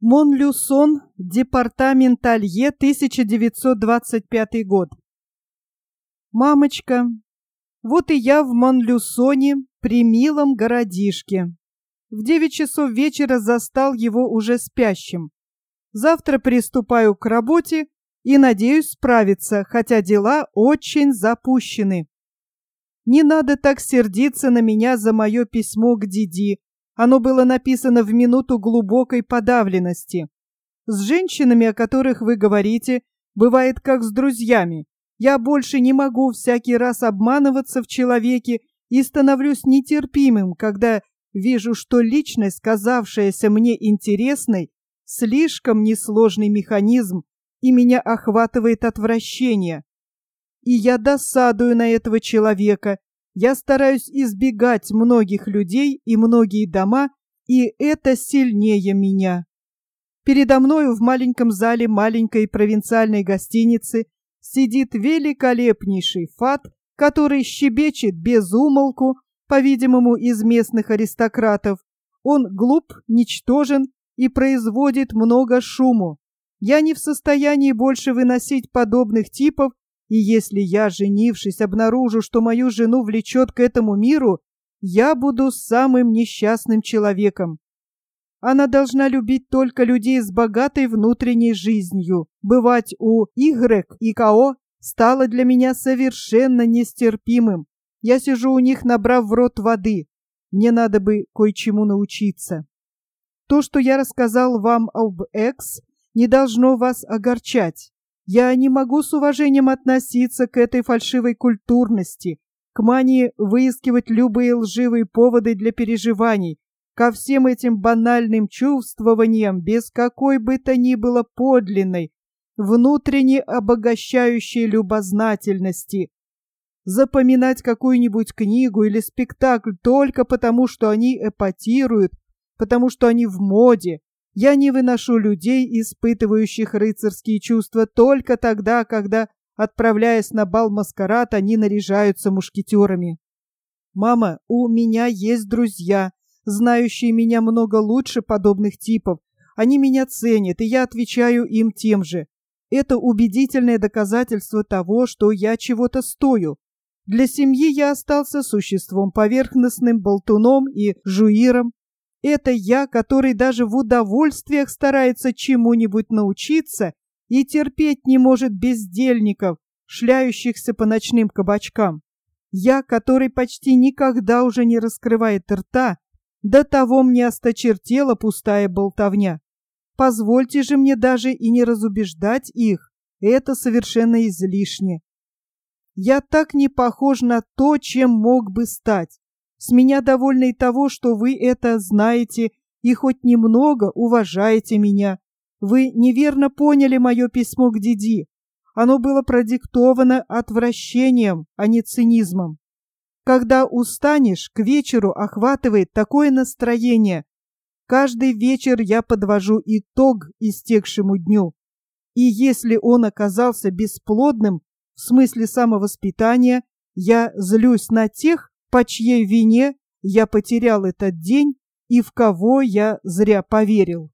Монлюсон, департамент Алье, 1925 год. Мамочка, вот и я в Монлюсоне, при милом городишке. В 9 часов вечера застал его уже спящим. Завтра приступаю к работе и надеюсь справиться, хотя дела очень запущены. Не надо так сердиться на меня за мое письмо к Диди. Оно было написано в минуту глубокой подавленности. С женщинами, о которых вы говорите, бывает как с друзьями. Я больше не могу всякий раз обманываться в человеке и становлюсь нетерпимым, когда вижу, что личность, казавшаяся мне интересной, слишком несложный механизм, и меня охватывает отвращение. И я досадую на этого человека. Я стараюсь избегать многих людей и многие дома, и это сильнее меня. Передо мною в маленьком зале маленькой провинциальной гостиницы сидит великолепнейший фат, который щебечет без умолку, по-видимому, из местных аристократов. Он глуп, ничтожен и производит много шуму. Я не в состоянии больше выносить подобных типов, и если я, женившись, обнаружу, что мою жену влечет к этому миру, я буду самым несчастным человеком. Она должна любить только людей с богатой внутренней жизнью. Бывать у Y и КО стало для меня совершенно нестерпимым. Я сижу у них, набрав в рот воды. Мне надо бы кое-чему научиться. То, что я рассказал вам об Экс, не должно вас огорчать. Я не могу с уважением относиться к этой фальшивой культурности, к мании выискивать любые лживые поводы для переживаний, ко всем этим банальным чувствованиям без какой бы то ни было подлинной, внутренне обогащающей любознательности. Запоминать какую-нибудь книгу или спектакль только потому, что они эпатируют, потому что они в моде. Я не выношу людей, испытывающих рыцарские чувства только тогда, когда, отправляясь на бал-маскарад, они наряжаются мушкетерами. Мама, у меня есть друзья, знающие меня много лучше подобных типов. Они меня ценят, и я отвечаю им тем же. Это убедительное доказательство того, что я чего-то стою. Для семьи я остался существом поверхностным, болтуном и жуиром. Это я, который даже в удовольствиях старается чему-нибудь научиться и терпеть не может бездельников, шляющихся по ночным кабачкам. Я, который почти никогда уже не раскрывает рта, до того мне осточертела пустая болтовня. Позвольте же мне даже и не разубеждать их, это совершенно излишне. Я так не похож на то, чем мог бы стать. С меня довольно и того, что вы это знаете и хоть немного уважаете меня. Вы неверно поняли мое письмо к Диди. Оно было продиктовано отвращением, а не цинизмом. Когда устанешь, к вечеру охватывает такое настроение. Каждый вечер я подвожу итог истекшему дню. И если он оказался бесплодным, в смысле самовоспитания, я злюсь на тех, по чьей вине я потерял этот день и в кого я зря поверил.